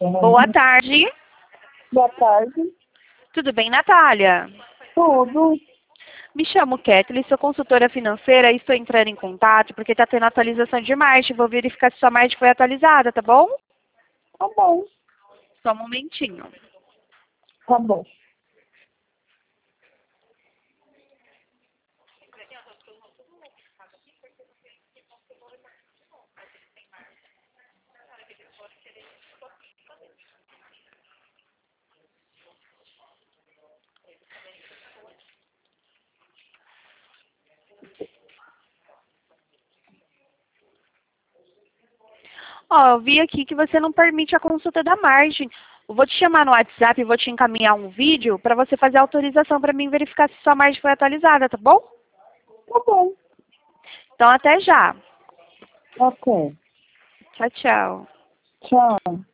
Boa tarde. Boa tarde. Tudo bem, Natália? Tudo. Me chamo Kathleen, sou consultora financeira e estou entrando em contato porque está tendo atualização de margem. Vou verificar se sua margem foi atualizada, tá bom? Tá bom. Só um momentinho. Tá bom. Ó, eu vi aqui que você não permite a consulta da margem. Eu vou te chamar no WhatsApp e vou te encaminhar um vídeo para você fazer a autorização para mim verificar se sua margem foi atualizada, tá bom? Tá bom. Então, até já. Ok. Tchau, tchau. Tchau.